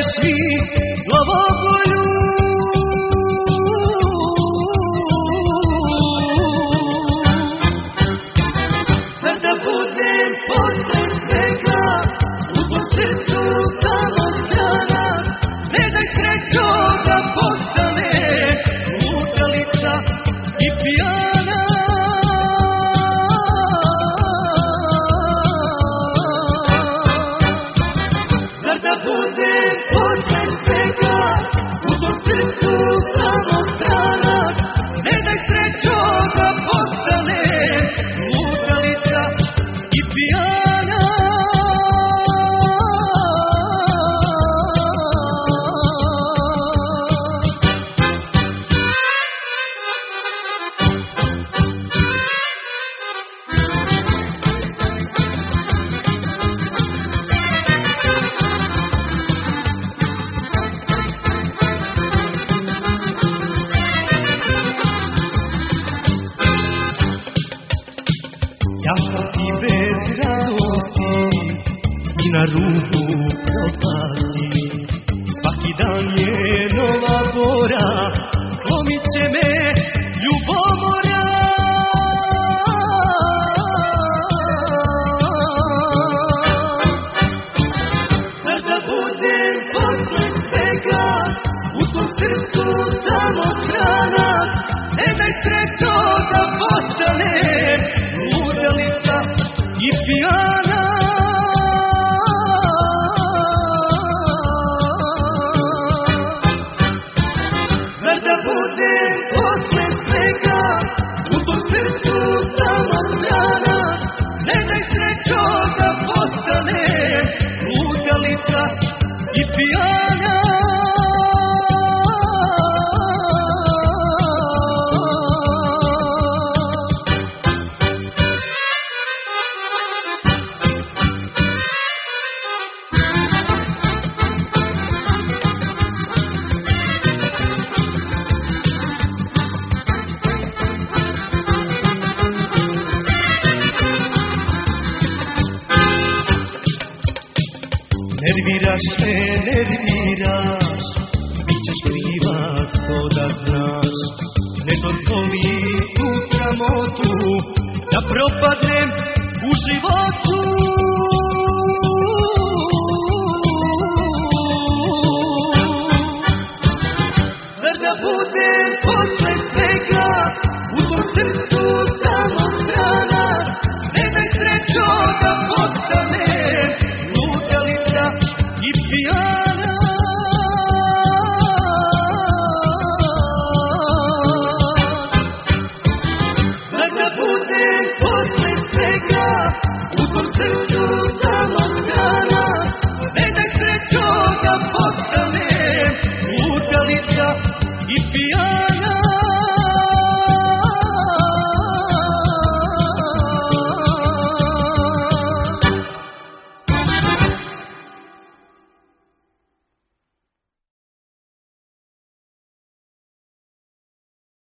svi glavobolju. Zar da budem posle svega u tvom srcu samo strana, ne daj srećo da postane lutalica i pijana. Zar da budem posle svega u tvom srcu samo strana, ne daj srećo da postane lutalica i pijana. Ja sam ti bez radosti i na rubu propasti. Svaki dan je nova bora, slomit će me ljubomora. Zar da budem posle svega u tvom srcu samo strana, ne daj srećo da postane lutalica i pijana. Zar da budem posle svega u tvom srcu samo strana, ne daj srećo da postane lutalica i pijana. Nerviraš me, nerviraš, bit ćeš krivac, to da znaš. Ne dozvoli tu sramotu da propadnem u životu.